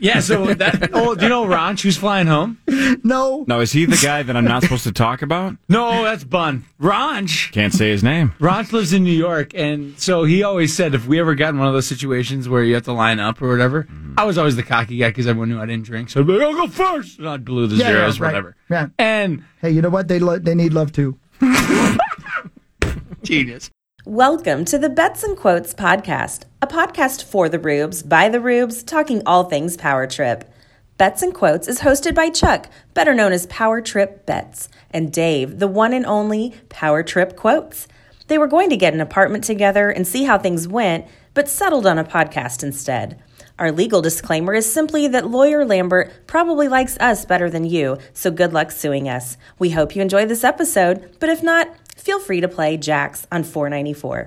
Yeah, so that. Oh, do you know Ronch who's flying home? No. Now, is he the guy that I'm not supposed to talk about? No, that's Bun. Ronch. Can't say his name. Ronch lives in New York, and so he always said if we ever got in one of those situations where you have to line up or whatever, I was always the cocky guy because everyone knew I didn't drink. So I'd be like, I'll go first. And I'd blew the zeros, right. whatever. Yeah. And Hey, you know what? They need love too. genius. Welcome to the Bets and Quotes podcast, a podcast for the Rubes, by the Rubes, talking all things Power Trip. Bets and Quotes is hosted by Chuck, better known as Power Trip Bets, and Dave, the one and only Power Trip Quotes. They were going to get an apartment together and see how things went, but settled on a podcast instead. Our legal disclaimer is simply that Lawyer Lambert probably likes us better than you, so good luck suing us. We hope you enjoy this episode, but if not, feel free to play Jax on $4.94.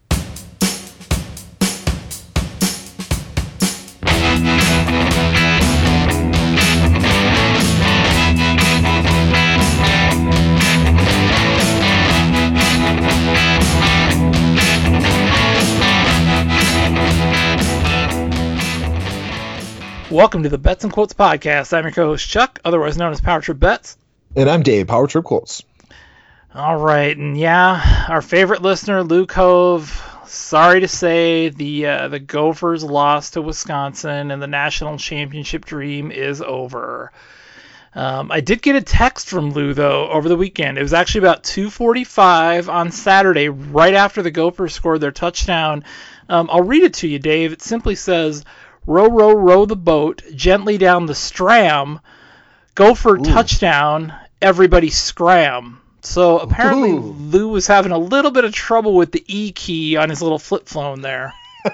Welcome to the Bets and Quotes podcast. I'm your co-host Chuck, otherwise known as Power Trip Bets. And I'm Dave, Power Trip Quotes. All right, and yeah, our favorite listener, Luke Hove. Sorry to say, the Gophers lost to Wisconsin, and the national championship dream is over. I did get a text from Lou though over the weekend. It was actually about 2:45 on Saturday, right after the Gophers scored their touchdown. I'll read it to you, Dave. It simply says, "Row, row, row the boat gently down the stram. Gopher touchdown. Everybody scram." So apparently Lou was having a little bit of trouble with the E key on his little flip phone there.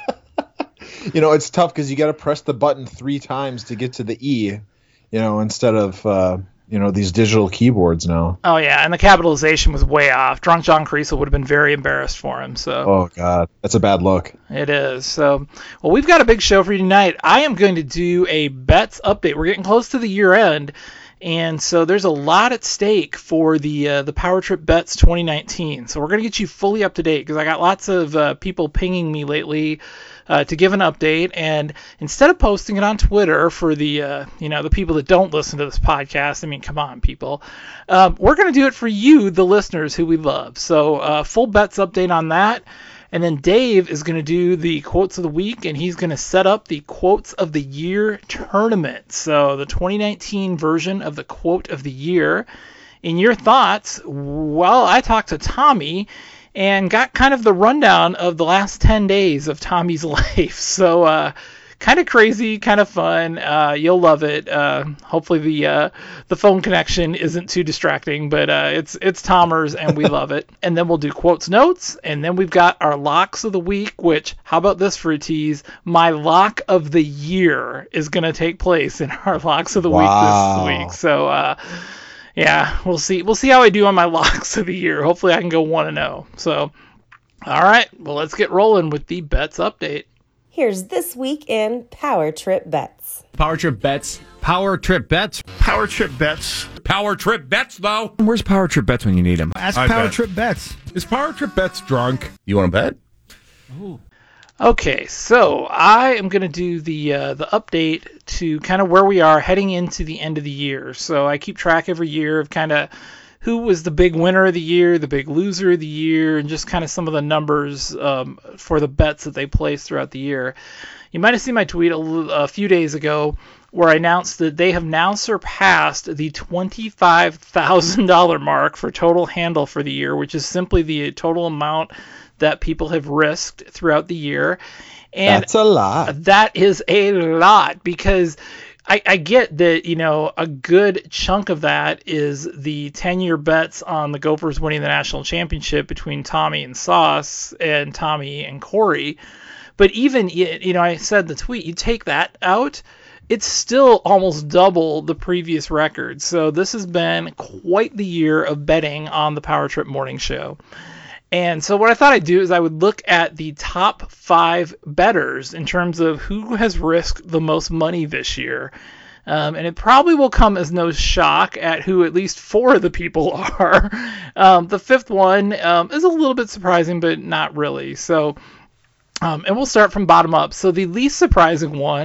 You know, it's tough because you got to press the button 3 times to get to the E, instead of, these digital keyboards now. Oh, yeah, and the capitalization was way off. Drunk John Creasel would have been very embarrassed for him. So. Oh, God. That's a bad look. It is. So, well, we've got a big show for you tonight. I am going to do a bets update. We're getting close to the year end. And so there's a lot at stake for the Power Trip Bets 2019. So we're going to get you fully up to date because I got lots of people pinging me lately to give an update. And instead of posting it on Twitter for the people that don't listen to this podcast, I mean, come on, people. We're going to do it for you, the listeners who we love. So full bets update on that. And then Dave is going to do the quotes of the week, and he's going to set up the quotes of the year tournament. So the 2019 version of the quote of the year. In your thoughts, well, I talked to Tommy and got kind of the rundown of the last 10 days of Tommy's life. So kind of crazy, kind of fun. You'll love it. Hopefully the phone connection isn't too distracting, but it's Tommers and we love it. And then we'll do quotes notes, and then we've got our locks of the week, which, how about this for a tease? My lock of the year is going to take place in our locks of the week this week. So yeah, we'll see how I do on my locks of the year. Hopefully I can go 1-0. So all right, well, let's get rolling with the bets update. Here's This Week in Power Trip Bets. Power Trip Bets. Power Trip Bets. Power Trip Bets. Power Trip Bets, though. Where's Power Trip Bets when you need them? Ask Power Trip Bets. Is Power Trip Bets drunk? You want to bet? Ooh. Okay, so I am going to do the update to kind of where we are heading into the end of the year. So I keep track every year of kind of who was the big winner of the year, the big loser of the year, and just kind of some of the numbers for the bets that they placed throughout the year. You might have seen my tweet a few days ago where I announced that they have now surpassed the $25,000 mark for total handle for the year, which is simply the total amount that people have risked throughout the year. And that's a lot. That is a lot because I get that, a good chunk of that is the 10-year bets on the Gophers winning the national championship between Tommy and Sauce and Tommy and Corey. But even, I said in the tweet, you take that out, it's still almost double the previous record. So this has been quite the year of betting on the Power Trip Morning Show. And so what I thought I'd do is I would look at the top 5 bettors in terms of who has risked the most money this year. And it probably will come as no shock at who at least 4 of the people are. The 5th one is a little bit surprising, but not really. So, and we'll start from bottom up. So the least surprising one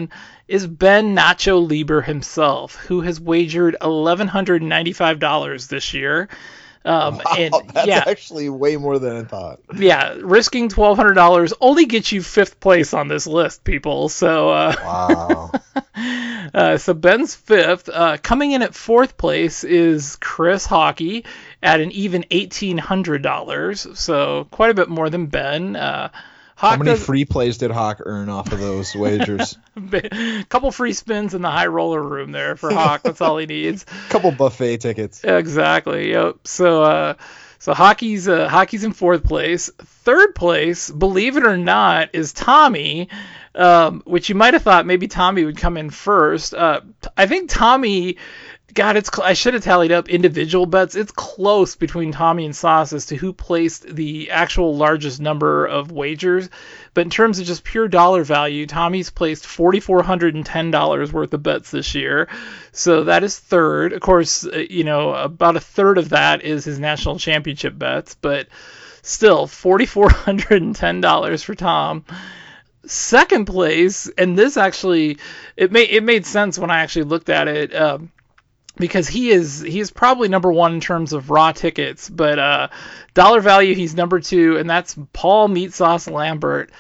is Ben Nacho Lieber himself, who has wagered $1,195 this year. Wow, and that's yeah, actually way more than I thought. yeah, risking $1,200 only gets you 5th place on this list, people. So, Wow. so Ben's 5th. Coming in at 4th place is Chris Hockey at an even $1,800. So quite a bit more than Ben. How many free plays did Hawk earn off of those wagers? A couple free spins in the high roller room there for Hawk. That's all he needs. Couple buffet tickets. Exactly. Yep. So Hockey's in 4th place. 3rd place, believe it or not, is Tommy, which you might have thought maybe Tommy would come in first. I think Tommy. God, I should have tallied up individual bets. It's close between Tommy and Sauce as to who placed the actual largest number of wagers. But in terms of just pure dollar value, Tommy's placed $4,410 worth of bets this year. So that is 3rd. Of course, about a third of that is his national championship bets. But still, $4,410 for Tom. 2nd place, and this actually, it made sense when I actually looked at it, because he is probably number 1 in terms of raw tickets, but dollar value he's number 2, and that's Paul Meat Sauce Lambert,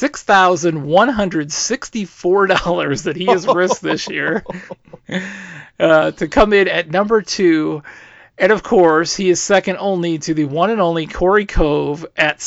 $6,164 that he has risked this year to come in at number 2. And of course, he is second only to the one and only Corey Cove at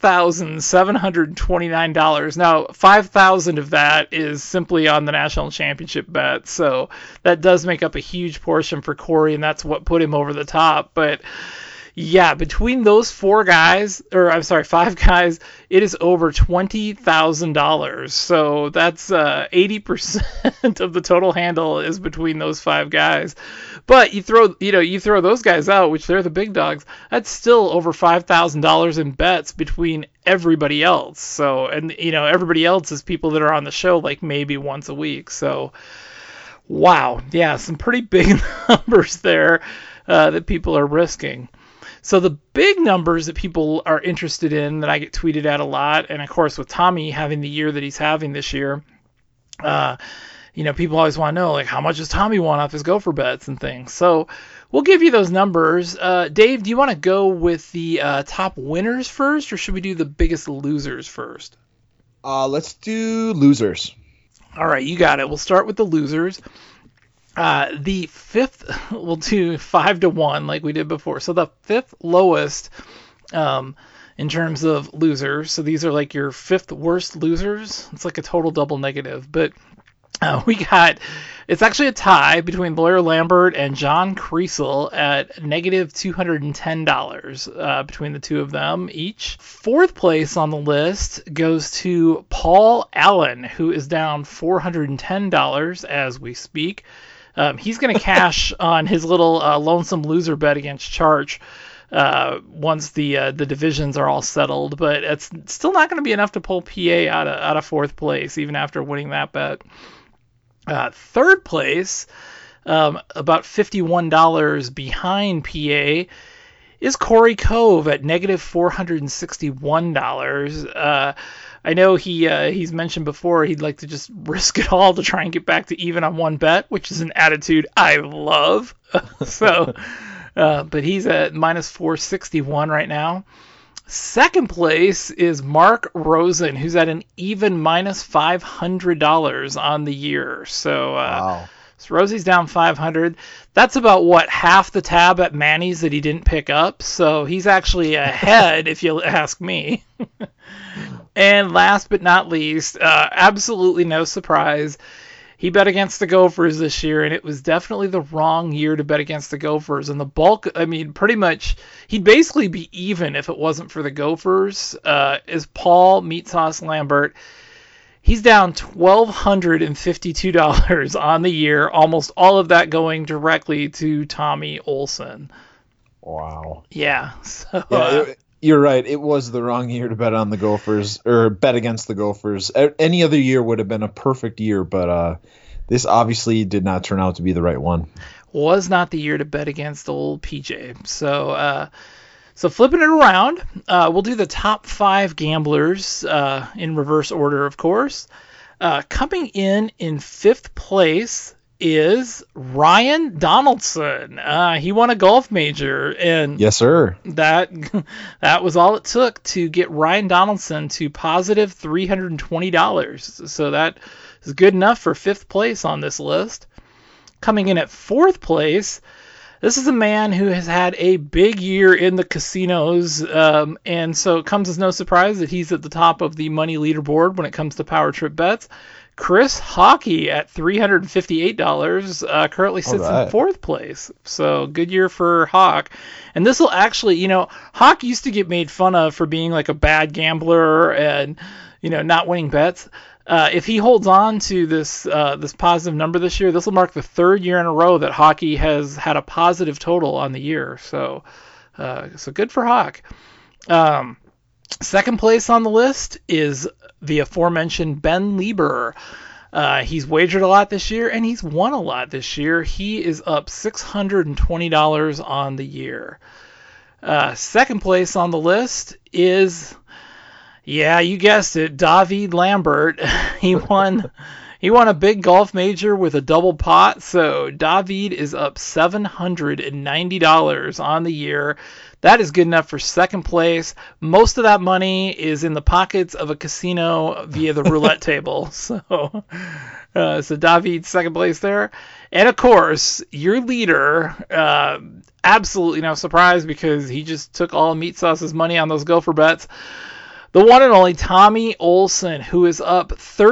$6,729. Now, $5,000 of that is simply on the national championship bet, so that does make up a huge portion for Corey, and that's what put him over the top. But yeah, between those 5 guys, it is over $20,000. So that's 80% of the total handle is between those 5 guys. But you throw those guys out, which they're the big dogs. That's still over $5,000 in bets between everybody else. So, and everybody else is people that are on the show like maybe once a week. So, wow, yeah, some pretty big numbers there that people are risking. So the big numbers that people are interested in that I get tweeted at a lot, and of course with Tommy having the year that he's having this year, people always want to know, like, how much does Tommy want off his Gopher bets and things. So we'll give you those numbers. Dave, do you want to go with the top winners first, or should we do the biggest losers first? Let's do losers. All right, you got it. We'll start with the losers. The 5th, we'll do 5 to 1 like we did before. So the 5th lowest in terms of losers. So these are like your 5th worst losers. It's like a total double negative. But it's actually a tie between Lawyer Lambert and John Creasel at negative $210 between the two of them each. 4th place on the list goes to Paul Allen, who is down $410 as we speak. He's going to cash on his little lonesome loser bet against Charch once the divisions are all settled, but it's still not going to be enough to pull PA out of 4th place, even after winning that bet. 3rd place, about $51 behind PA, is Corey Cove at negative $461. I know he's mentioned before he'd like to just risk it all to try and get back to even on one bet, which is an attitude I love. But he's at minus 461 right now. 2nd place is Mark Rosen, who's at an even minus $500 on the year. So, Wow. So Rosie's down 500. That's about half the tab at Manny's that he didn't pick up. So he's actually ahead, if you ask me. And last but not least, absolutely no surprise, he bet against the Gophers this year, and it was definitely the wrong year to bet against the Gophers. And the bulk, pretty much, he'd basically be even if it wasn't for the Gophers, is Paul Meat Sauce Lambert. He's down $1,252 on the year, almost all of that going directly to Tommy Olson. Wow. Yeah. So, you're right. It was the wrong year to bet on the Gophers, or bet against the Gophers. Any other year would have been a perfect year, but this obviously did not turn out to be the right one. Was not the year to bet against old PJ. So flipping it around, we'll do the top 5 gamblers in reverse order, of course. Coming in fifth place is Ryan Donaldson. He won a golf major, and Yes, sir. that was all it took to get Ryan Donaldson to positive $320. So that is good enough for fifth place on this list. Coming in at fourth place, this is a man who has had a big year in the casinos, and so it comes as no surprise that he's at the top of the money leaderboard when it comes to Power Trip bets. Chris Hockey at $358 currently sits in fourth place. So good year for Hawk. And this will actually, Hawk used to get made fun of for being like a bad gambler and, not winning bets. If he holds on to this positive number this year, this will mark the third year in a row that Hockey has had a positive total on the year. So good for Hawk. Second place on the list is the aforementioned Ben Lieber. He's wagered a lot this year, and he's won a lot this year. He is up $620 on the year. Second place on the list is, yeah, you guessed it, David Lambert. He won a big golf major with a double pot, so David is up $790 on the year. That is good enough for second place. Most of that money is in the pockets of a casino via the roulette table. So David, second place there. And of course, your leader, absolutely no surprise because he just took all of Meat Sauce's money on those gopher bets. The one and only Tommy Olson, who is up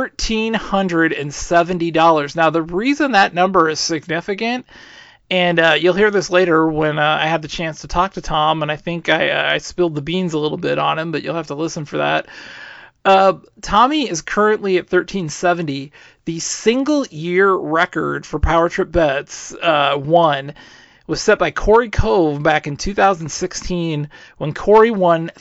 $1,370. Now, the reason that number is significant, and you'll hear this later when I had the chance to talk to Tom, and I think I spilled the beans a little bit on him, but you'll have to listen for that. Tommy is currently at $1,370. The single-year record for Power Trip Bets was set by Corey Cove back in 2016 when Corey won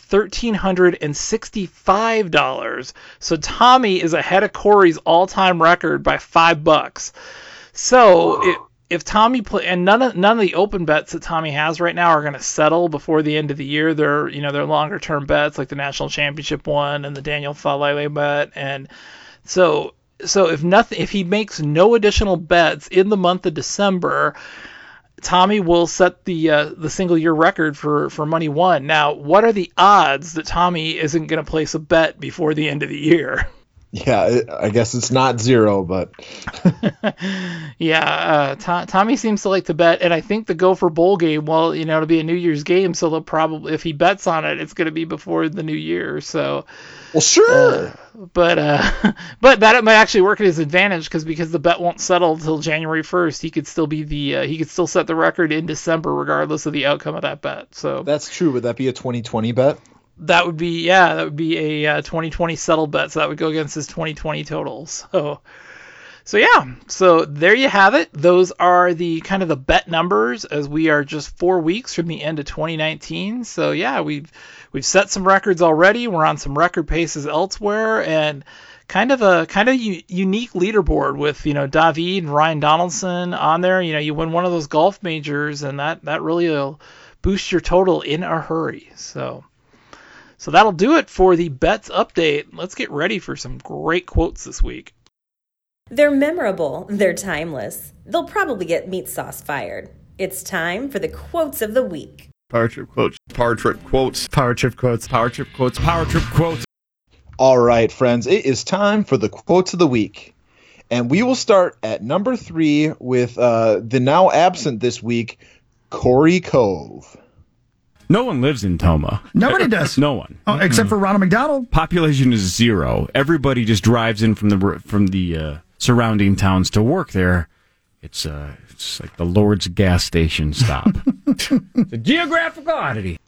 $1,365. So Tommy is ahead of Corey's all-time record by $5. So if Tommy and none of the open bets that Tommy has right now are going to settle before the end of the year. They're longer term bets like the National Championship one and the Daniel Falele bet, and so if he makes no additional bets in the month of December, Tommy will set the single year record for money won. Now, what are the odds that Tommy isn't going to place a bet before the end of the year? Yeah, I guess it's not zero, but yeah, Tommy seems to like to bet, and I think the Gopher Bowl game, well, it'll be a New Year's game, so they'll probably, if he bets on it, it's going to be before the New Year. So, well, sure, but that might actually work at his advantage because the bet won't settle until January 1st. He could still he could still set the record in December regardless of the outcome of that bet. So that's true. Would that be a 2020 bet? That would be a 2020 settled bet, so that would go against his 2020 totals. So there you have it. Those are the kind of the bet numbers as we are just 4 weeks from the end of 2019. So yeah, we've set some records already. We're on some record paces elsewhere, and kind of unique leaderboard with David and Ryan Donaldson on there. You win one of those golf majors, and that really will boost your total in a hurry. So that'll do it for the bets update. Let's get ready for some great quotes this week. They're memorable. They're timeless. They'll probably get Meat Sauce fired. It's time for the quotes of the week. Power Trip quotes. Power Trip quotes. Power Trip quotes. Power Trip quotes. Power Trip quotes. All right, friends, it is time for the quotes of the week. And we will start at number 3 with the now absent this week, Corey Cove. No one lives in Toma. Nobody does. No one. Oh, except for Ronald McDonald. Population is 0. Everybody just drives in from the surrounding towns to work there. It's like the Lord's gas station stop. It's a geographical oddity.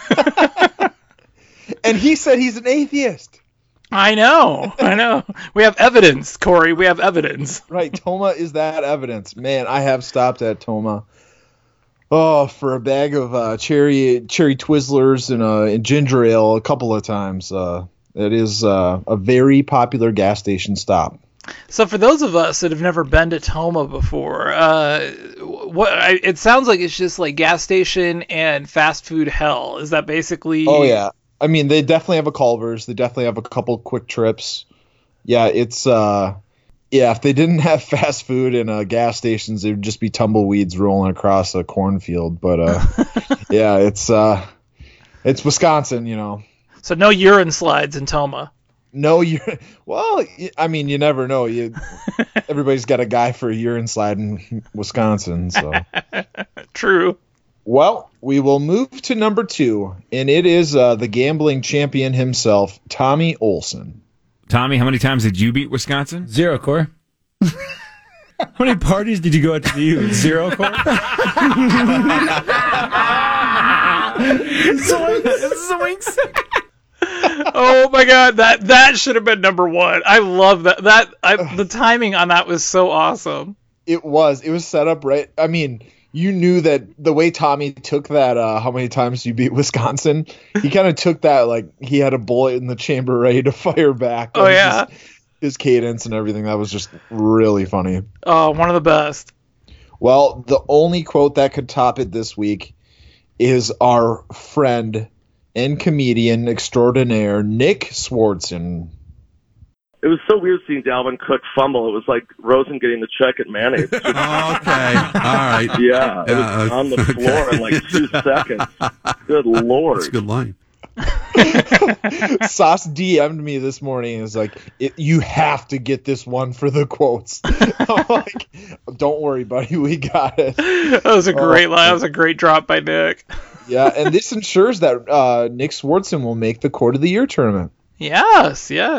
And he said he's an atheist. I know. We have evidence, Corey. We have evidence. Right, Toma is that evidence. Man, I have stopped at Toma. Oh, for a bag of cherry Twizzlers and ginger ale a couple of times. It is a very popular gas station stop. So for those of us that have never been to Toma before, it sounds like it's just like gas station and fast food hell. Is that basically? Oh yeah, I mean they definitely have a Culver's. They definitely have a couple quick trips. Yeah, it's if they didn't have fast food and gas stations, it would just be tumbleweeds rolling across a cornfield. But yeah, it's Wisconsin, you know. So no urine slides in Toma. No, well, I mean, you never know. Everybody's got a guy for a urine slide in Wisconsin, so. True. Well, we will move to number 2, and it is the gambling champion himself, Tommy Olson. Tommy, how many times did you beat Wisconsin? 0, Core. How many parties did you go out to you? 0, Core? Zoinks. Oh my God, that should have been number 1. I love that. The timing on that was so awesome. It was set up right. I mean, you knew that the way Tommy took that, how many times you beat Wisconsin, he kind of took that like he had a bullet in the chamber ready to fire back. Oh, yeah. His cadence and everything. That was just really funny. Oh, one of the best. Well, the only quote that could top it this week is our friend and comedian extraordinaire, Nick Swardson. It was so weird seeing Dalvin Cook fumble. It was like Rosen getting the check at Mayonnaise. Okay. All right. Yeah. It was on the floor in like 2 seconds. Good Lord. That's a good line. Sauce DM'd me this morning and was like, you have to get this one for the quotes. I'm like, don't worry, buddy. We got it. That was a great line. That was a great drop by Nick. Yeah, and this ensures that Nick Swardson will make the Court of the Year tournament. Yes.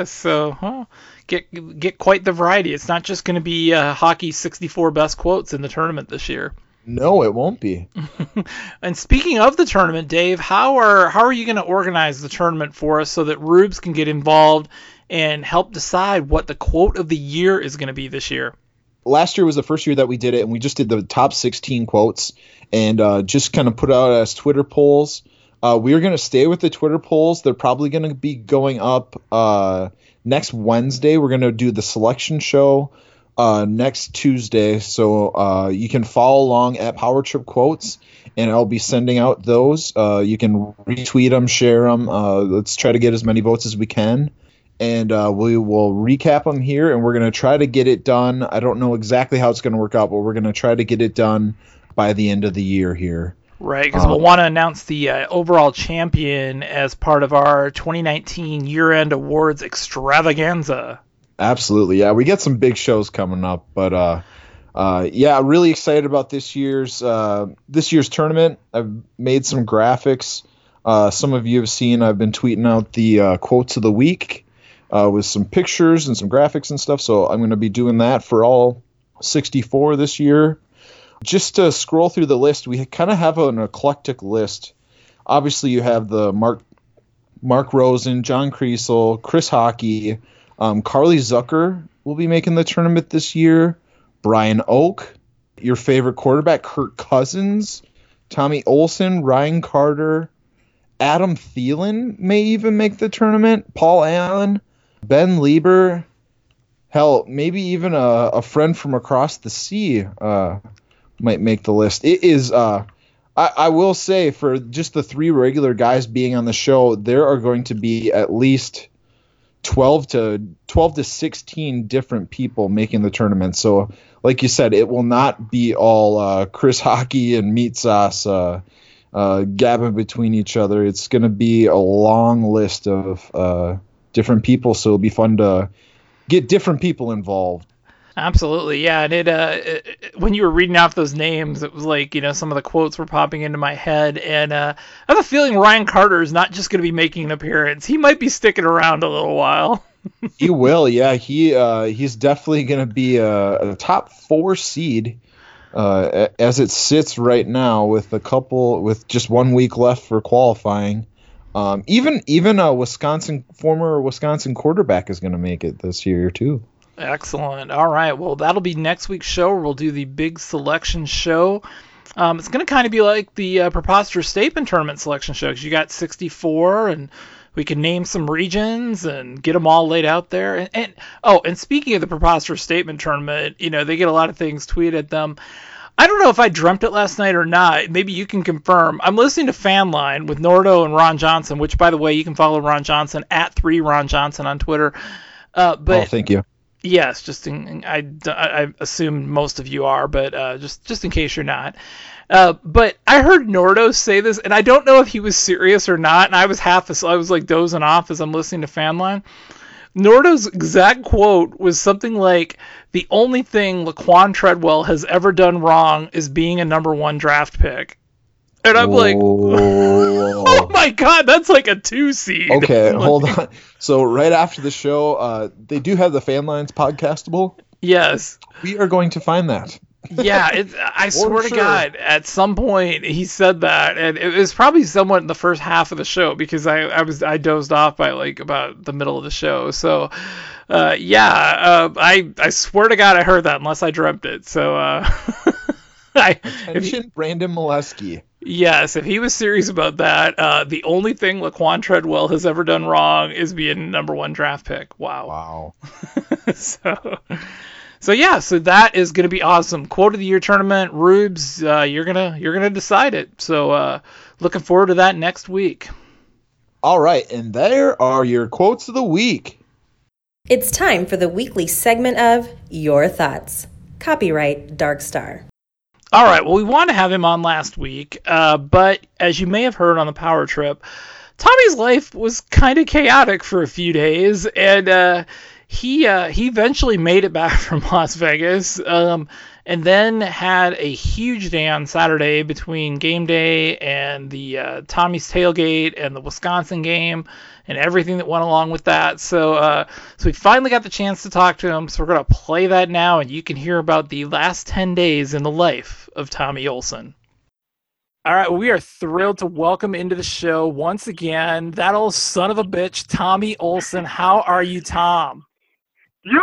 So get quite the variety. It's not just going to be hockey's 64 best quotes in the tournament this year. No, it won't be. And speaking of the tournament, Dave, how are you going to organize the tournament for us so that Rubes can get involved and help decide what the quote of the year is going to be this year? Last year was the first year that we did it, and we just did the top 16 quotes and just kind of put out as Twitter polls. We are going to stay with the Twitter polls. They're probably going to be going up next Wednesday. We're going to do the selection show next Tuesday. So you can follow along at Power Trip Quotes, and I'll be sending out those. You can retweet them, share them. Let's try to get as many votes as we can. And we will recap them here, and we're going to try to get it done. I don't know exactly how it's going to work out, but we're going to try to get it done by the end of the year here. Right, because we'll want to announce the overall champion as part of our 2019 year-end awards extravaganza. Absolutely, yeah. We got some big shows coming up, but yeah, really excited about this year's tournament. I've made some graphics. Some of you have seen I've been tweeting out the quotes of the week with some pictures and some graphics and stuff, so I'm going to be doing that for all 64 this year. Just to scroll through the list, we kind of have an eclectic list. Obviously, you have the Mark Rosen, John Kriesel, Chris Hockey, Carly Zucker will be making the tournament this year, Brian Oak, your favorite quarterback, Kirk Cousins, Tommy Olson, Ryan Carter, Adam Thielen may even make the tournament, Paul Allen, Ben Lieber, hell, maybe even a friend from across the sea might make the list. It is, I will say, for just the 3 regular guys being on the show, there are going to be at least 12 to 16 different people making the tournament. So, like you said, it will not be all Chris Hockey and Meat Sauce gabbing between each other. It's going to be a long list of different people, so it'll be fun to get different people involved. Absolutely, yeah. And it when you were reading off those names, it was like, some of the quotes were popping into my head, and I have a feeling Ryan Carter is not just going to be making an appearance. He might be sticking around a little while. He will, yeah. He's definitely going to be a top 4 seed as it sits right now, with just 1 week left for qualifying. Even a former Wisconsin quarterback is going to make it this year too. Excellent. All right. Well, that'll be next week's show. We'll do the big selection show. It's going to kind of be like the Preposterous Statement Tournament selection show, because you got 64, and we can name some regions and get them all laid out there. And speaking of the Preposterous Statement Tournament, they get a lot of things tweeted at them. I don't know if I dreamt it last night or not. Maybe you can confirm. I'm listening to Fanline with Nordo and Ron Johnson, which, by the way, you can follow Ron Johnson at 3Ron Johnson on Twitter. But thank you. yes, I assume most of you are, but just in case you're not. But I heard Nordo say this, and I don't know if he was serious or not. And I was like dozing off as I'm listening to Fanline. Nordo's exact quote was something like, "The only thing Laquan Treadwell has ever done wrong is being a number 1 draft pick." And I'm like, oh my God, that's like a 2 seed. Okay, hold on. So right after the show, they do have the Fan Lines podcastable. Yes. We are going to find that. Yeah, I swear to God, at some point he said that, and it was probably somewhat in the first half of the show because I dozed off by like about the middle of the show. So, I swear to God I heard that unless I dreamt it. So, Attention, Brandon Molesky. Yes, if he was serious about that, the only thing Laquan Treadwell has ever done wrong is be a number 1 draft pick. Wow. So that is going to be awesome. Quote of the year tournament, Rubes, you're gonna decide it. So looking forward to that next week. All right, and there are your quotes of the week. It's time for the weekly segment of Your Thoughts. Copyright Dark Star. All right, well, we wanted to have him on last week, but as you may have heard on the Power Trip, Tommy's life was kind of chaotic for a few days, and he eventually made it back from Las Vegas, and then had a huge day on Saturday between game day and the Tommy's tailgate and the Wisconsin game and everything that went along with that. So we finally got the chance to talk to him. So we're going to play that now, and you can hear about the last 10 days in the life of Tommy Olson. All right, well, we are thrilled to welcome into the show once again that old son of a bitch, Tommy Olson. How are you, Tom? Yo,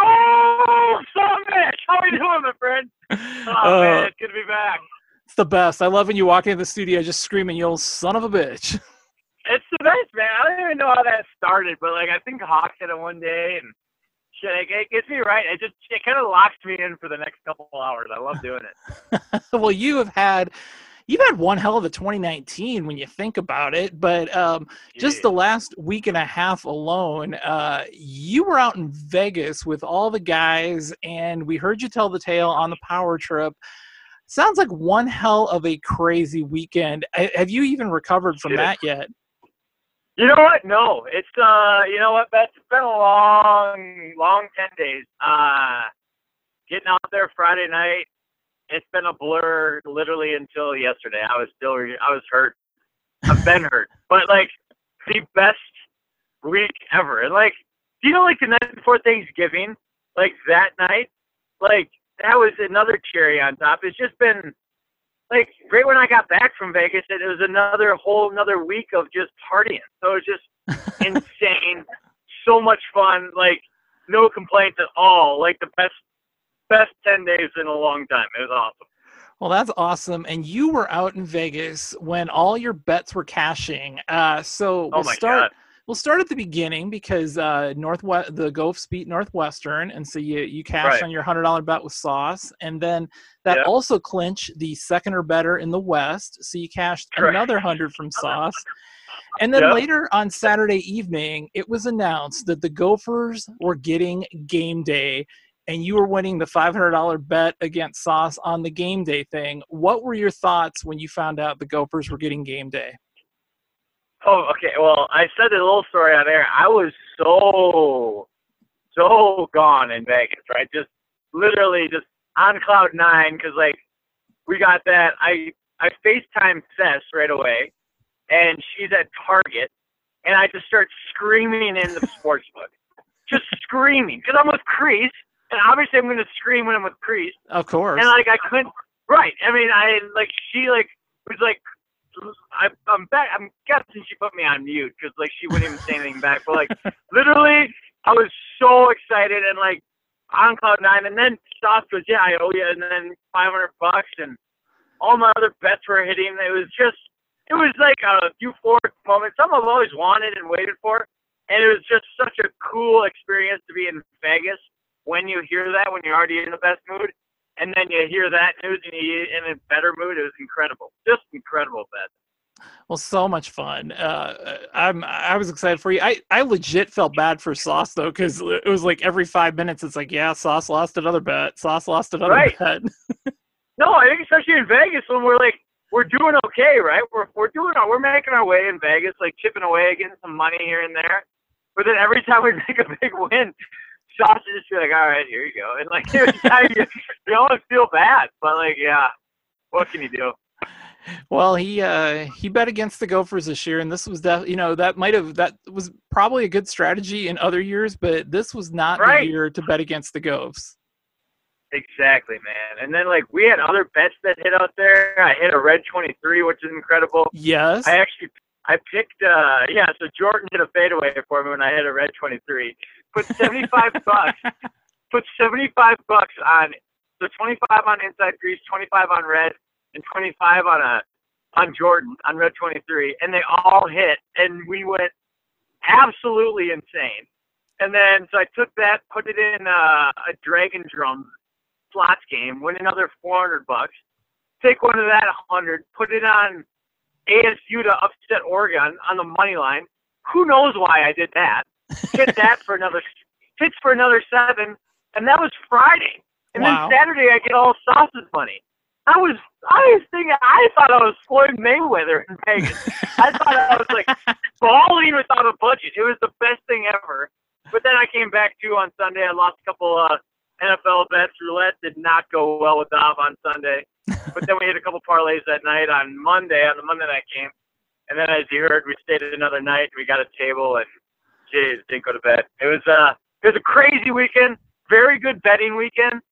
son of a bitch! How are you doing, my friend? Oh, man, it's good to be back. It's the best. I love when you walk into the studio just screaming, "You old son of a bitch." It's the best, man. I don't even know how that started, but, like, I think Hawk said it one day, and shit, it gets me right. It kind of locks me in for the next couple of hours. I love doing it. Well, you've had one hell of a 2019 when you think about it, but just the last week and a half alone, you were out in Vegas with all the guys, and we heard you tell the tale on the Power Trip. Sounds like one hell of a crazy weekend. Have you even recovered from that yet? You know what? No. It's, you know what, Beth? It's been a long 10 days. Getting out there Friday night, it's been a blur literally until yesterday. I was hurt. I've been hurt. But, like, the best week ever. And, like, you know, like, the night before Thanksgiving, like, that night, like, that was another cherry on top. It's just been, like, right when I got back from Vegas, it was another week of just partying. So it was just insane. So much fun. Like, no complaints at all. Like, the best 10 days in a long time. It was awesome. Well, that's awesome. And you were out in Vegas when all your bets were cashing. We'll start at the beginning because the Gophs beat Northwestern, and so you cashed on your $100 bet with Sauce, and then that also clinched the second or better in the West, so you cashed another 100 from Sauce. And then later on Saturday evening, it was announced that the Gophers were getting game day, and you were winning the $500 bet against Sauce on the game day thing. What were your thoughts when you found out the Gophers were getting game day? Oh, okay. Well, I said the little story on air. I was so gone in Vegas, right? Just literally just on cloud 9 because, like, we got that. I FaceTimed Cess right away, and she's at Target, and I just start screaming in the sportsbook. Just screaming because I'm with Kreese, and obviously I'm going to scream when I'm with Kreese. Of course. And, like, I couldn't. Right. I mean, she was like, I'm back. I'm guessing she put me on mute because, like, she wouldn't even say anything back. But, like, literally, I was so excited and, like, on cloud 9. And then Sauce goes, "Yeah, I owe you," and then $500, and all my other bets were hitting. It was like a euphoric moment. Something I've always wanted and waited for, and it was just such a cool experience to be in Vegas when you hear that, when you're already in the best mood. And then you hear that news and you're in a better mood. It was incredible. Just incredible, Beth. Well, so much fun. I was excited for you. I legit felt bad for Sauce though, because it was like every 5 minutes, it's like, yeah, Sauce lost another bet. Sauce lost another Right. bet. No, I think especially in Vegas when we're doing okay, right? We're making our way in Vegas, like chipping away, getting some money here and there. But then every time we make a big win, Sauce would just be like, all right, here you go. And like you almost feel bad, but like, yeah, what can you do? Well, he bet against the Gophers this year, and this was that was probably a good strategy in other years, but this was not Right. the year to bet against the Govs. Exactly, man. And then like we had other bets that hit out there. I hit a red 23, which is incredible. Yes. I picked so Jordan hit a fadeaway for me when I hit a red 23. Put 75 bucks. Put 75 bucks on 25 on inside grease, 25 on red, and 25 on Jordan on red 23, and they all hit, and we went absolutely insane. And then so I took that, put it in a Dragon Drum slots game, win another 400 bucks. Take one of that 100, put it on ASU to upset Oregon on the money line. Who knows why I did that? Hit that for another 7, and that was Friday. And Wow. then Saturday I get all Sauce's money. I was thinking, I thought I was Floyd Mayweather in Vegas. I thought I was like balling without a budget. It was the best thing ever. But then I came back too on Sunday. I lost a couple NFL bets. Roulette did not go well with Dom on Sunday. But then we hit a couple parlays that night on the Monday night game. And then as you heard, we stayed another night. We got a table and geez, didn't go to bed. It was a crazy weekend. Very good betting weekend.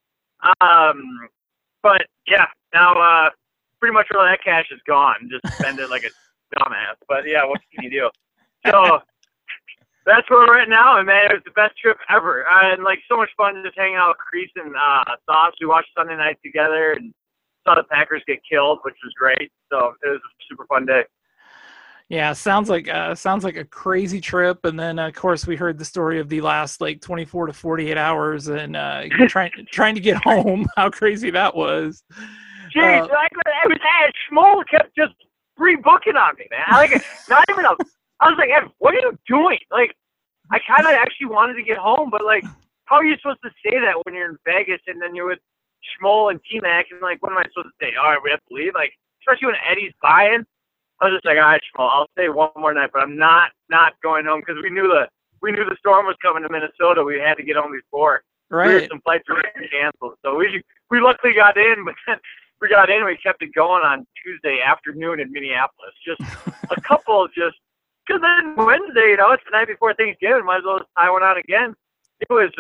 But yeah, now pretty much all that cash is gone. Just spend it like a dumbass. But yeah, what can you do? So that's where we're at now, and man, it was the best trip ever. And like so much fun just hanging out with Crease and Sauce. We watched Sunday night together and saw the Packers get killed, which was great. So it was a super fun day. Yeah, sounds like a crazy trip. And then of course we heard the story of the last like 24 to 48 hours and trying to get home. How crazy that was. Jeez, Schmoll kept just rebooking on me, man. I was like, Ev, what are you doing? Like, I kind of actually wanted to get home, but like, how are you supposed to say that when you're in Vegas and then you're with Schmoll and T-Mac and like, what am I supposed to say? All right, we have to leave. Like, especially when Eddie's buying. I was just like, all right, Schmoll, I'll stay one more night, but I'm not going home because we knew the storm was coming to Minnesota. We had to get home before. Right. Some flights were canceled, so we luckily got in, but then we got in and we kept it going on Tuesday afternoon in Minneapolis. Just a couple, just because then Wednesday, it's the night before Thanksgiving. Might as well just tie one out again. It was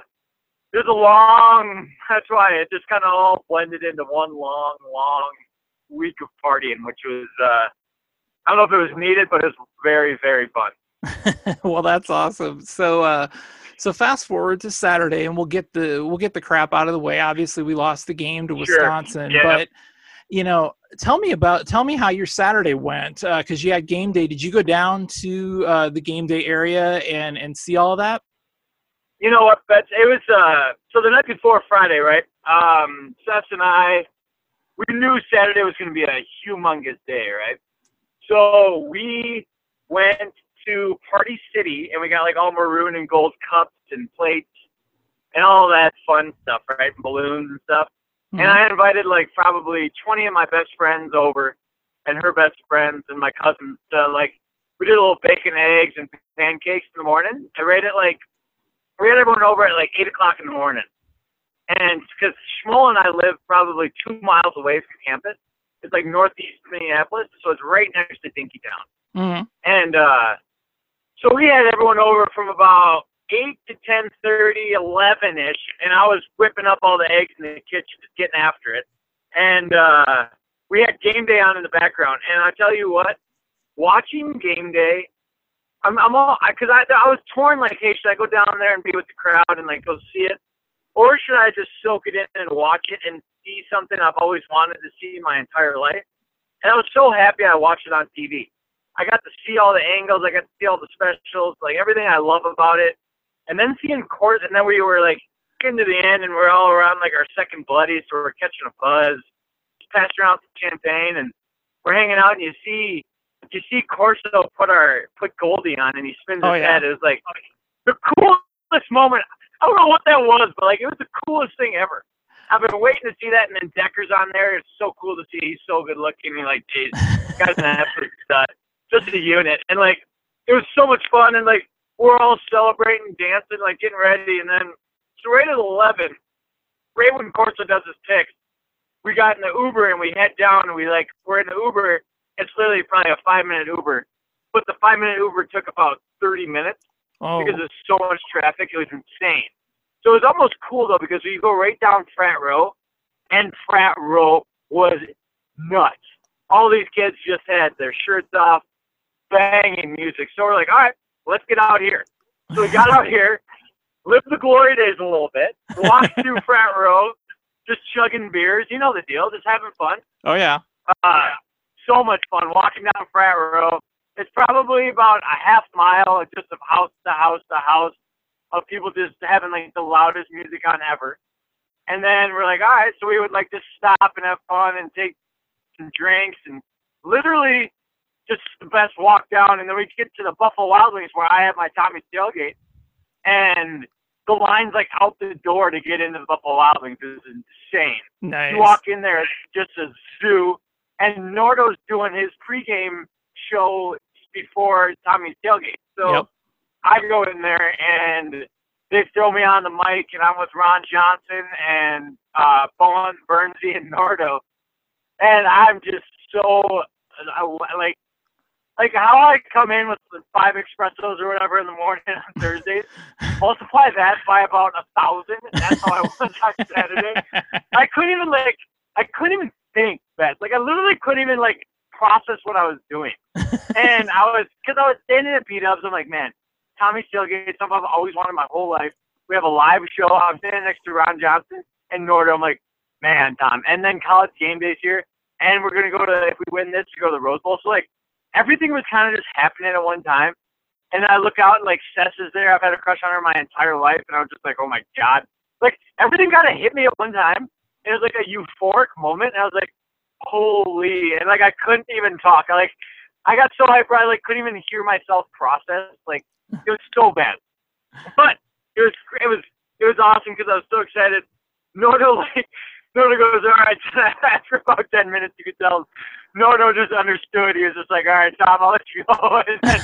a long. That's why it just kind of all blended into one long week of partying, which was. I don't know if it was needed, but it was very, very fun. Well, that's awesome. So fast forward to Saturday, and we'll get the crap out of the way. Obviously, we lost the game to Wisconsin, yeah. But tell me how your Saturday went because you had game day. Did you go down to the game day area and see all of that? You know what, Bets? It was so the night before Friday, right? Seth and we knew Saturday was going to be a humongous day, right? So we went to Party City and we got like all maroon and gold cups and plates and all that fun stuff, right? Balloons and stuff. Mm-hmm. And I invited like probably 20 of my best friends over and her best friends and my cousins. We did a little bacon, eggs, and pancakes in the morning. We had everyone over at like 8 o'clock in the morning. And because Schmoll and I live probably 2 miles away from campus. It's like northeast Minneapolis, so it's right next to Dinkytown. Mm-hmm. And so we had everyone over from about 8 to 10:30, 11-ish, and I was whipping up all the eggs in the kitchen, just getting after it. And we had game day on in the background. And I tell you what, watching game day, I'm all because I was torn. Like, hey, should I go down there and be with the crowd and like go see it, or should I just soak it in and watch it and see something I've always wanted to see my entire life? And I was so happy I watched it on TV. I got to see all the angles. I got to see all the specials, like everything I love about it. And then seeing court, and then we were like getting to the end, and we're all around like our second bloody, so we're catching a buzz, passing around some champagne, and we're hanging out, and you see you see Corso put Goldie on, and he spins his yeah. head. It was like the coolest moment. I don't know what that was, but like it was the coolest thing ever. I've been waiting to see that, and then Decker's on there. It's so cool to see. He's so good looking. And like, geez, this guy's an absolute stud. Just a unit, and like it was so much fun, and like we're all celebrating, dancing, like getting ready, and then so right at 11, right when Corso does his picks, we got in the Uber and we head down, and we're in the Uber. It's literally probably a 5-minute Uber, but the 5-minute Uber took about 30 minutes. Because there's so much traffic. It was insane. So it was almost cool, though, because you go right down Frat Row, and Frat Row was nuts. All these kids just had their shirts off, banging music. So we're like, all right, let's get out here. So we got out here, lived the glory days a little bit, walked through Frat Row, just chugging beers. You know the deal, just having fun. Oh, yeah. So much fun walking down Frat Row. It's probably about a half mile just of house to house to house of people just having like the loudest music on ever. And then we're like, all right, so we would like just stop and have fun and take some drinks and literally just the best walk down. And then we get to the Buffalo Wild Wings where I have my Tommy's Tailgate, and the line's like out the door to get into the Buffalo Wild Wings is insane. Nice. You walk in there, it's just a zoo, and Nordo's doing his pregame show before Tommy's Tailgate. So Yep. I go in there and they throw me on the mic, and I'm with Ron Johnson and Bowen, Bernsey, and Nordo. And I'm just so like how I come in with 5 espressos or whatever in the morning on Thursdays, multiply that by about 1,000. That's how I was on Saturday. I couldn't even think, Beth. Like I literally couldn't even process what I was doing. And because I was standing at B-Dubs, I'm like, man, Tommy's Tailgate, something I've always wanted my whole life. We have a live show. I'm standing next to Ron Johnson and Nordo. I'm like, man, Tom. And then college game days here, and we're gonna go to, if we win this, to go to the Rose Bowl. So everything was kind of just happening at one time. And I look out and Sess is there. I've had a crush on her my entire life, and I was just like, oh my god, everything kind of hit me at one time. It was a euphoric moment, and I was like, holy, and I couldn't even talk. I got so hyped, I couldn't even hear myself process. It was so bad, but it was awesome because I was so excited. Nordo goes, all right. After about 10 minutes, you could tell Nordo just understood. He was just like, all right, Tom, I'll let you go. And then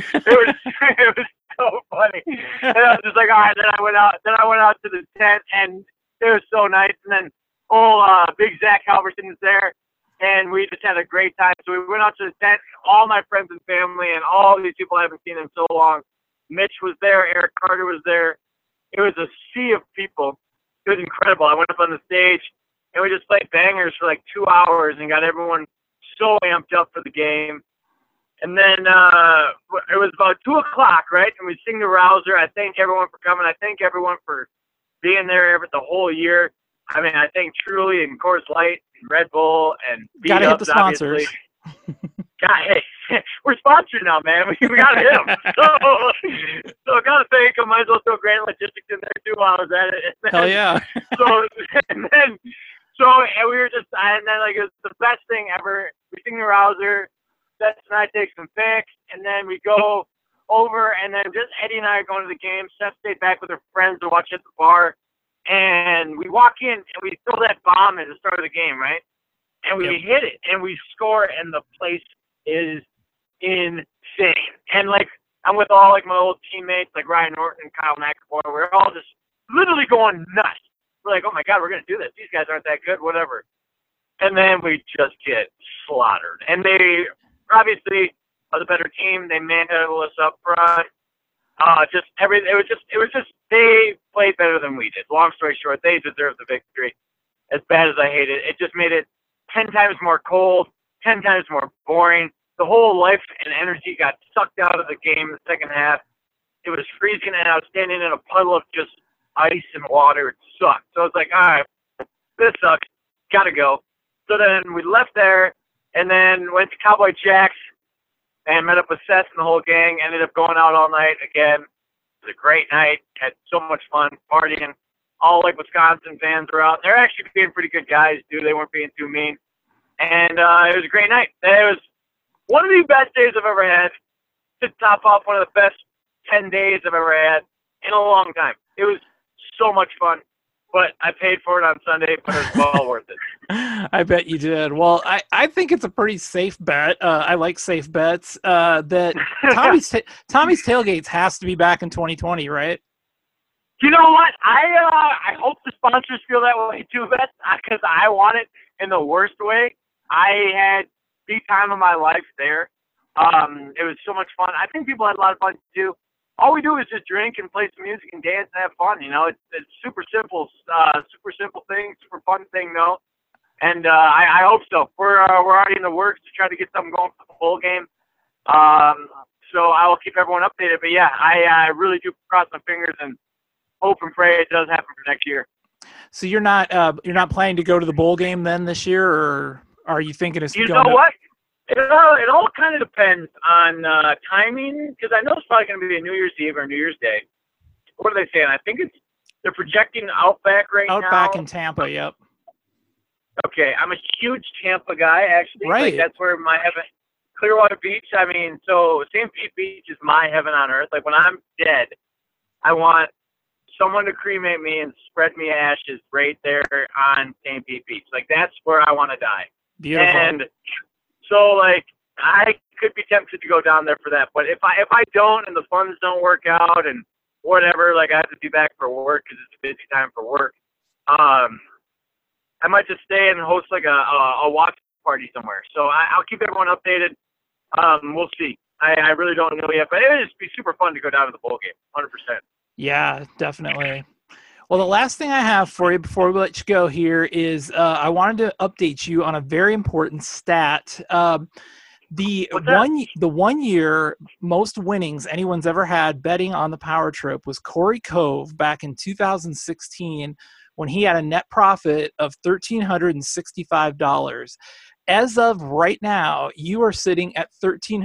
it was so funny. And I was just like, all right. Then I went out to the tent, and it was so nice. And then big Zach Halverson was there, and we just had a great time. So we went out to the tent. All my friends and family, and all these people I haven't seen in so long. Mitch was there. Eric Carter was there. It was a sea of people. It was incredible. I went up on the stage, and we just played bangers for 2 hours and got everyone so amped up for the game. And then it was about 2 o'clock, right? And we sing the Rouser. I thank everyone for coming. I thank everyone for being there the whole year. I mean, I thank Truly and Coors Light and Red Bull and Gotta hit the sponsors. Hey, we're sponsored now, man. We got him. So I gotta thank him. Might as well throw Grand Logistics in there too while I was at it. Hell yeah. And then we were just, and then it was the best thing ever. We sing the Rouser. Seth and I take some pics, and then we go over, and then just Eddie and I are going to the game. Seth stayed back with her friends to watch at the bar, and we walk in and we throw that bomb at the start of the game, right? And we hit it, and we score, and the place is insane. And I'm with all my old teammates Ryan Norton and Kyle McAvoy. We're all just literally going nuts. We're like, oh my god, we're gonna do this. These guys aren't that good, whatever. And then we just get slaughtered. And they obviously are the better team. They manhandled us up front. It was just they played better than we did. Long story short, they deserved the victory. As bad as I hate it, it just made it 10 times more cold, 10 times more boring. The whole life and energy got sucked out of the game in the second half. It was freezing, and I was standing in a puddle of just ice and water. It sucked. So I was like, all right, this sucks. Gotta go. So then we left there and then went to Cowboy Jack's and met up with Seth and the whole gang. Ended up going out all night again. It was a great night. Had so much fun partying. All Wisconsin fans were out. They're actually being pretty good guys, too. They weren't being too mean. And it was a great night. It was one of the best days I've ever had to top off one of the best 10 days I've ever had in a long time. It was so much fun, but I paid for it on Sunday, but it was well worth it. I bet you did. Well, I think it's a pretty safe bet. I like safe bets. That Tommy's Tailgates has to be back in 2020, right? You know what? I hope the sponsors feel that way too, Beth, because I want it in the worst way. I had the time of my life there. It was so much fun. I think people had a lot of fun too. All we do is just drink and play some music and dance and have fun. You know, it's super simple thing, super fun thing, though. And I hope so. We're already in the works to try to get something going for the bowl game. So I will keep everyone updated. But yeah, I really do cross my fingers and hope and pray it does happen for next year. So you're not planning to go to the bowl game then this year, or are you thinking it's you know what? It all kind of depends on timing, because I know it's probably going to be a New Year's Eve or New Year's Day. What are they saying? I think they're projecting Outback now. Outback in Tampa, yep. Okay, I'm a huge Tampa guy, actually. Right. Like, that's where my heaven, Clearwater Beach. I mean, so St. Pete Beach is my heaven on earth. Like, when I'm dead, I want someone to cremate me and spread me ashes right there on St. Pete Beach. Like, that's where I want to die. Beautiful. And so, like, I could be tempted to go down there for that. But if I don't and the funds don't work out and whatever, like, I have to be back for work because it's a busy time for work, I might just stay and host, like, a watch party somewhere. So I'll keep everyone updated. We'll see. I really don't know yet. But it would just be super fun to go down to the bowl game, 100%. Yeah, definitely. Well, the last thing I have for you before we let you go here is I wanted to update you on a very important stat. The 1 year most winnings anyone's ever had betting on the Power Trip was Corey Cove back in 2016 when he had a net profit of $1,365. As of right now, you are sitting at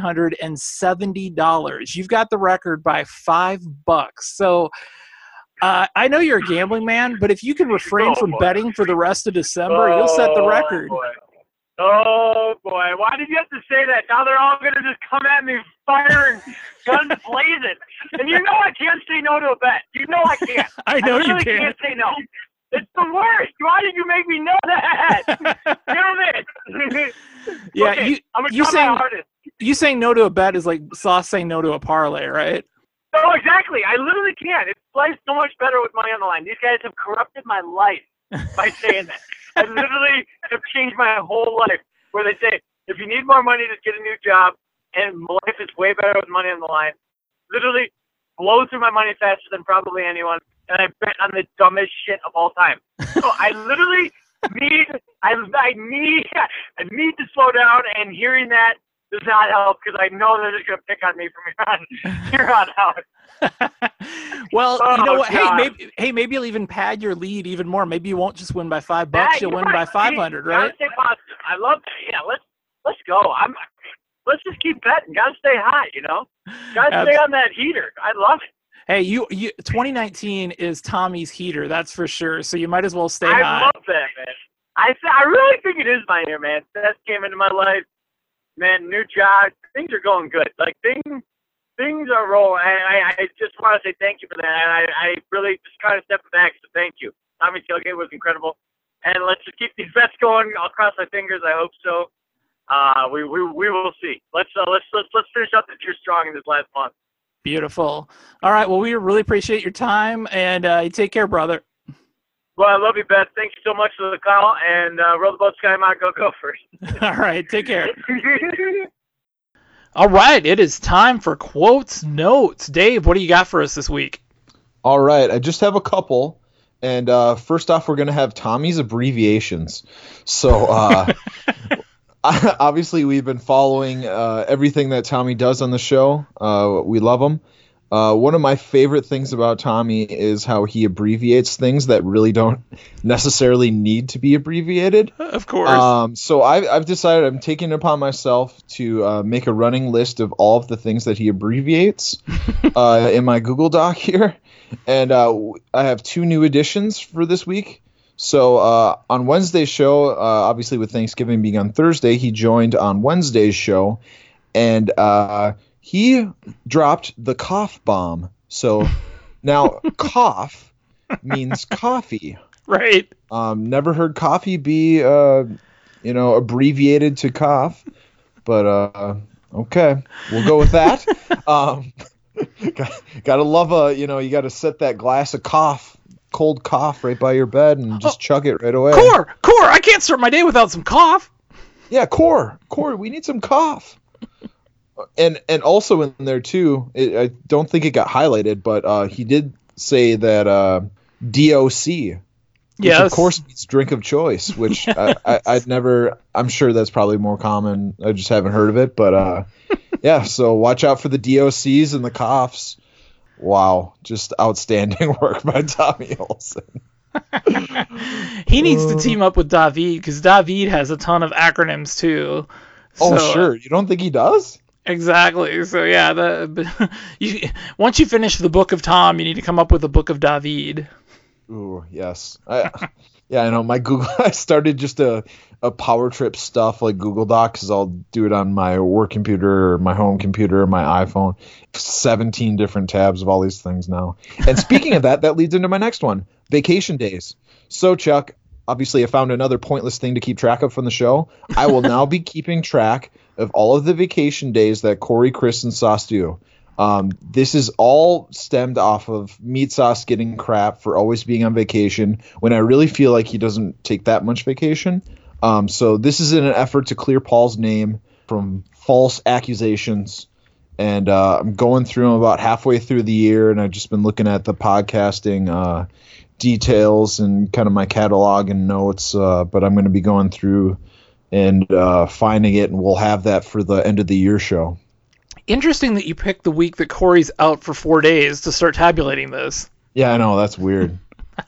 $1,370. You've got the record by $5. So I know you're a gambling man, but if you can refrain from betting for the rest of December, you'll set the record. Oh, boy. Why did you have to say that? Now they're all going to just come at me firing, guns blazing. And you know I can't say no to a bet. You know I can't. I know you can't say no. It's the worst. Why did you make me know that? Damn it. Yeah, okay, I'm going to try my hardest. You saying no to a bet is like Sauce saying no to a parlay, right? No, exactly. I literally can't. It plays so much better with money on the line. These guys have corrupted my life by saying that. I literally have changed my whole life. Where they say, if you need more money to get a new job, and life is way better with money on the line, literally blow through my money faster than probably anyone, and I bet on the dumbest shit of all time. So I literally need to slow down, and hearing that does not help because I know they're just going to pick on me from here on out. Well, you know what? Maybe you'll even pad your lead even more. Maybe you won't just win by $5. You'll win by 500, right? Gotta stay positive. I love that. Yeah, let's go. Let's just keep betting. Gotta stay high, you know? Gotta stay on that heater. I love it. Hey, you 2019 is Tommy's heater, that's for sure. So you might as well stay high. I love that, man. I really think it is my year, man. Seth came into my life. Man, new job. Things are going good. Like, things are rolling. I just want to say thank you for that. And I really just kind of stepped back, so thank you. Tommy Tailgate was incredible. And let's just keep these bets going. I'll cross my fingers. I hope so. We will see. Let's finish up this year strong in this last month. Beautiful. All right. Well, we really appreciate your time, and you take care, brother. Well, I love you, Beth. Thank you so much for the call, and roll the boat, Sky Mike. Go first. All right. Take care. All right. It is time for Quotes Notes. Dave, what do you got for us this week? All right. I just have a couple. And first off, we're going to have Tommy's abbreviations. So obviously, we've been following everything that Tommy does on the show. We love him. One of my favorite things about Tommy is how he abbreviates things that really don't necessarily need to be abbreviated. Of course. So I've decided I'm taking it upon myself to make a running list of all of the things that he abbreviates in my Google Doc here. And I have 2 new additions for this week. So on Wednesday's show, obviously with Thanksgiving being on Thursday, he joined on Wednesday's show. and he dropped the cough bomb. So now cough means coffee. Right. Never heard coffee be abbreviated to cough, but okay, we'll go with that. Gotta love you gotta set that glass of cold cough right by your bed and just chug it right away. Core, I can't start my day without some cough. Yeah, Core, we need some cough. And also in there too, I don't think it got highlighted, but he did say that DOC. Which of course means drink of choice, which I'd never. I'm sure that's probably more common. I just haven't heard of it, but yeah. So watch out for the DOCs and the coughs. Wow, just outstanding work by Tommy Olson. He needs to team up with David because David has a ton of acronyms too. Oh sure, you don't think he does? Exactly. So yeah, once you finish the Book of Tom, you need to come up with a Book of David. Ooh, yes. I know. My Google, I started just a Power Trip stuff like Google Docs, because I'll do it on my work computer or my home computer or my iPhone. 17 different tabs of all these things now. And speaking of that leads into my next one, vacation days. So, Chuck, obviously I found another pointless thing to keep track of from the show. I will now be keeping track of all of the vacation days that Corey, Chris, and Sauce do. This is all stemmed off of Meat Sauce getting crap for always being on vacation when I really feel like he doesn't take that much vacation. So this is in an effort to clear Paul's name from false accusations. And I'm going through them about halfway through the year, and I've just been looking at the podcasting details and kind of my catalog and notes. But I'm going to be going through and finding it, and we'll have that for the end of the year show. Interesting that you picked the week that Corey's out for 4 days to start tabulating this. Yeah, I know. That's weird.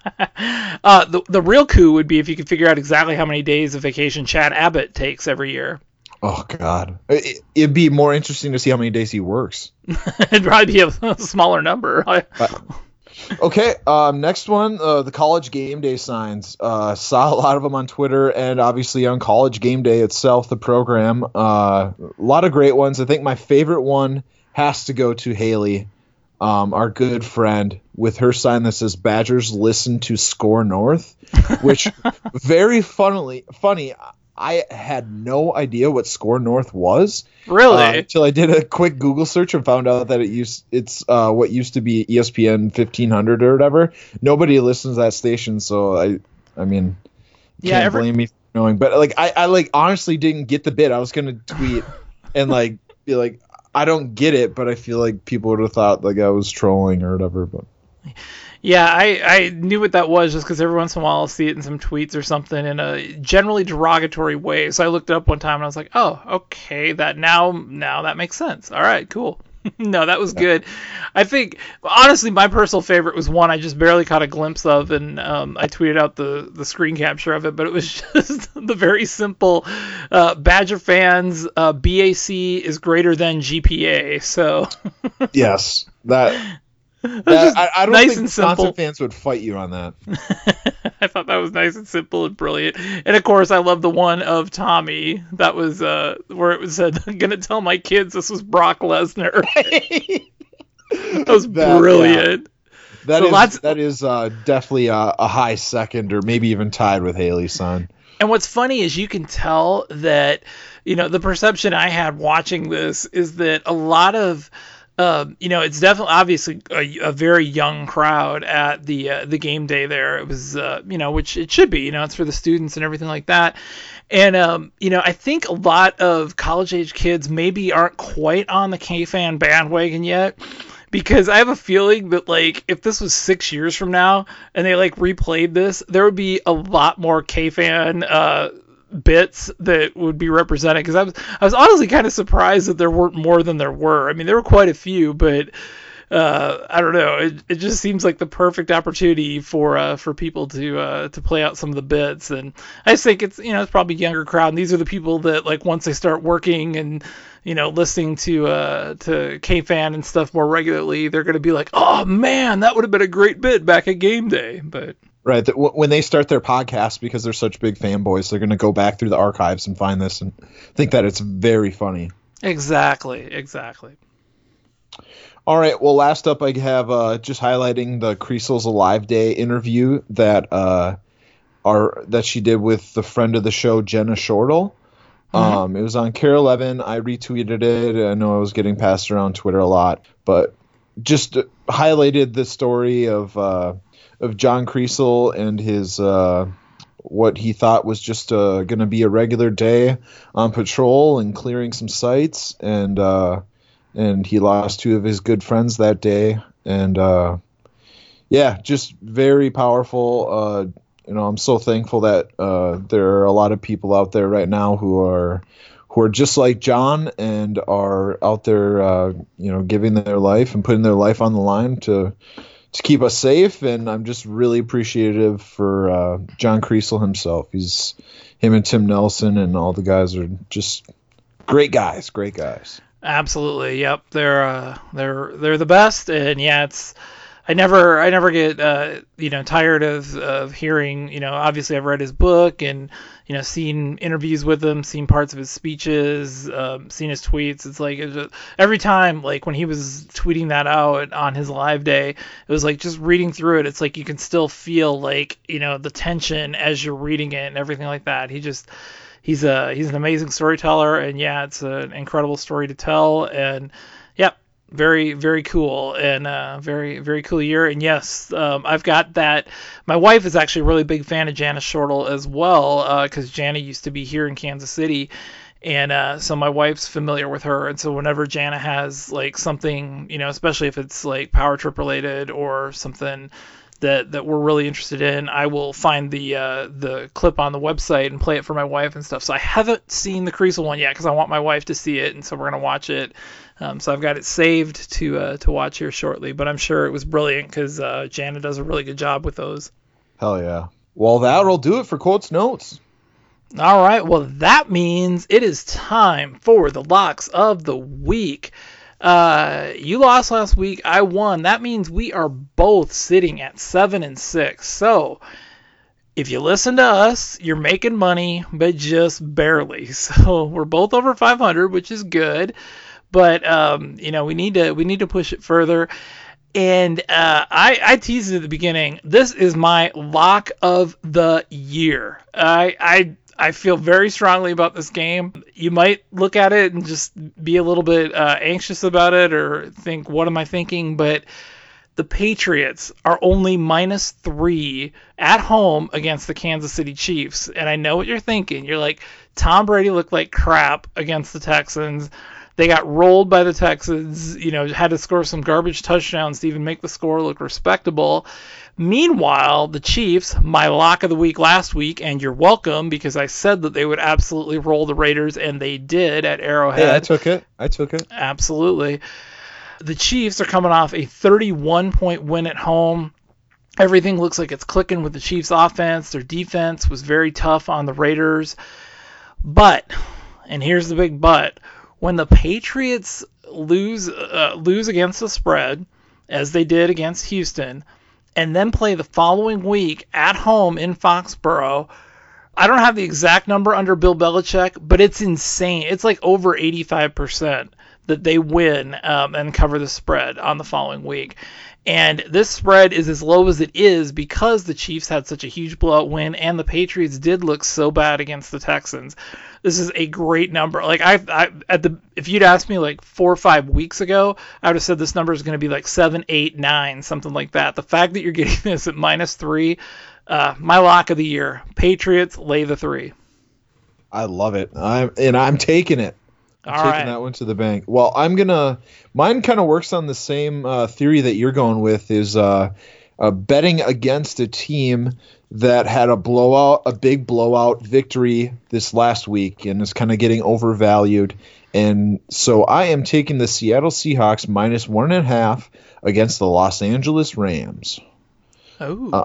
The real coup would be if you could figure out exactly how many days of vacation Chad Abbott takes every year. Oh, God. It'd be more interesting to see how many days he works. It'd probably be a smaller number. Okay, next one, the College Game Day signs. Saw a lot of them on Twitter and obviously on College Game Day itself, the program. A lot of great ones. I think my favorite one has to go to Haley, our good friend, with her sign that says Badgers listen to Score North, which very funny. I had no idea what Score North was. Really? Until I did a quick Google search and found out that it's what used to be ESPN 1500 or whatever. Nobody listens to that station, so I mean, can't blame me for knowing. But like, I like honestly didn't get the bit. I was gonna tweet and like be like, I don't get it, but I feel like people would have thought like I was trolling or whatever. But yeah, I knew what that was just because every once in a while I'll see it in some tweets or something in a generally derogatory way. So I looked it up one time and I was like, oh, okay, that now that makes sense. All right, cool. No, that was good. I think, honestly, my personal favorite was one I just barely caught a glimpse of, and I tweeted out the screen capture of it, but it was just the very simple Badger fans, BAC is greater than GPA. So yes, that I don't think Wisconsin fans would fight you on that. I thought that was nice and simple and brilliant. And of course, I love the one of Tommy. That was where it was said, "I'm gonna tell my kids this was Brock Lesnar." That was brilliant. Yeah. That is definitely a high second, or maybe even tied with Haley's son. And what's funny is you can tell that, the perception I had watching this is that a lot of it's definitely obviously a very young crowd at the game day there. It was, which it should be, it's for the students and everything like that. And, I think a lot of college age kids maybe aren't quite on the K-Fan bandwagon yet, because I have a feeling that like if this was 6 years from now and they like replayed this, there would be a lot more K-Fan, bits that would be represented, because I was honestly kind of surprised that there weren't more than there were. I mean, there were quite a few, but I don't know. It just seems like the perfect opportunity for people to play out some of the bits, and I just think it's it's probably a younger crowd, and these are the people that like once they start working and listening to K-Fan and stuff more regularly, they're going to be like, oh man, that would have been a great bit back at game day, but. Right. When they start their podcast, because they're such big fanboys, they're going to go back through the archives and find this and think that it's very funny. Exactly. All right. Well, last up, I have just highlighting the Creasel's Alive Day interview that she did with the friend of the show, Jenna Shortle. It was on KARE 11. I retweeted it. I know I was getting passed around Twitter a lot, but just highlighted the story of John Creasel and his what he thought was just going to be a regular day on patrol and clearing some sites, and he lost two of his good friends that day, and just very powerful. I'm so thankful that there are a lot of people out there right now who are just like John and are out there, giving their life and putting their life on the line to keep us safe. And I'm just really appreciative for John Creasel himself. Him and Tim Nelson and all the guys are just great guys. Absolutely. Yep. They're the best. And yeah, I never get tired of hearing, obviously I've read his book and seen interviews with him, seen parts of his speeches, seen his tweets. It's like every time, like when he was tweeting that out on his live day, it was like just reading through it, it's like you can still feel like the tension as you're reading it and everything like that. He's an amazing storyteller, and yeah, it's an incredible story to tell, and yeah, very, very cool, and very, very cool year. And yes, I've got that. My wife is actually a really big fan of Jana Shortle as well, because Jana used to be here in Kansas City, and so my wife's familiar with her. And so whenever Jana has like something, especially if it's like Power Trip related or something that we're really interested in, I will find the clip on the website and play it for my wife and stuff. So I haven't seen the Creasel one yet because I want my wife to see it, and so we're gonna watch it. So I've got it saved to watch here shortly. But I'm sure it was brilliant because Jana does a really good job with those. Hell yeah! Well, that'll do it for Quotes Notes. All right. Well, that means it is time for the locks of the week. You lost last week. I won. That means we are both sitting at 7-6. So if you listen to us, you're making money, but just barely. So we're both over 500, which is good. But we need to push it further. And I teased it at the beginning. This is my lock of the year. I feel very strongly about this game. You might look at it and just be a little bit anxious about it or think, what am I thinking? But the Patriots are only -3 at home against the Kansas City Chiefs. And I know what you're thinking. You're like, Tom Brady looked like crap against the Texans. They got rolled by the Texans, had to score some garbage touchdowns to even make the score look respectable. Meanwhile, the Chiefs, my lock of the week last week, and you're welcome because I said that they would absolutely roll the Raiders, and they did at Arrowhead. Yeah, I took it. Absolutely. The Chiefs are coming off a 31-point win at home. Everything looks like it's clicking with the Chiefs' offense. Their defense was very tough on the Raiders. But, and here's the big but, when the Patriots lose against the spread, as they did against Houston, and then play the following week at home in Foxborough, I don't have the exact number under Bill Belichick, but it's insane. It's like over 85% that they win and cover the spread on the following week. And this spread is as low as it is because the Chiefs had such a huge blowout win and the Patriots did look so bad against the Texans. This is a great number. Like if you'd asked me like 4 or 5 weeks ago, I would have said this number is going to be like 7, 8, 9, something like that. The fact that you're getting this at -3, my lock of the year, Patriots lay the 3. I love it. I'm taking it. I'm taking that one to the bank. Well, mine kind of works on the same theory that you're going with, is betting against a team that had a big blowout victory this last week and is kind of getting overvalued. And so I am taking the Seattle Seahawks -1.5 against the Los Angeles Rams. Oh.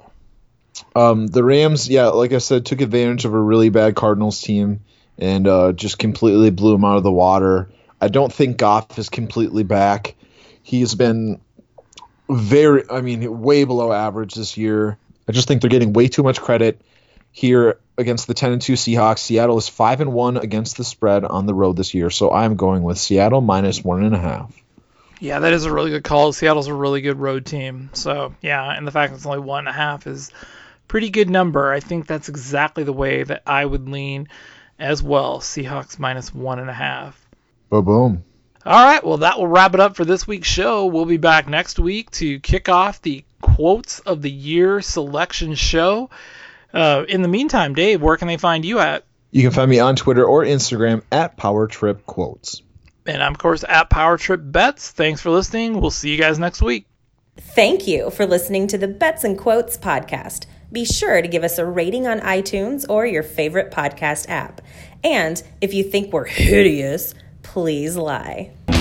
The Rams, yeah, like I said, took advantage of a really bad Cardinals team and just completely blew him out of the water. I don't think Goff is completely back. He's been way below average this year. I just think they're getting way too much credit. here against the 10-2 Seahawks. Seattle is 5-1 against the spread on the road this year, so I'm going with Seattle minus 1.5. Yeah, that is a really good call. Seattle's a really good road team. So, yeah, and the fact that it's only 1.5 is a pretty good number. I think that's exactly the way that I would lean as well. Seahawks minus 1.5. Boom. All right, well, that will wrap it up for this week's show. We'll be back next week to kick off the Quotes of the Year selection show. In the meantime, Dave, where can they find you at? You can find me on Twitter or Instagram at PowerTripQuotes. And I'm, of course, at PowerTripBets. Thanks for listening. We'll see you guys next week. Thank you for listening to the Bets and Quotes podcast. Be sure to give us a rating on iTunes or your favorite podcast app. And if you think we're hideous, please lie.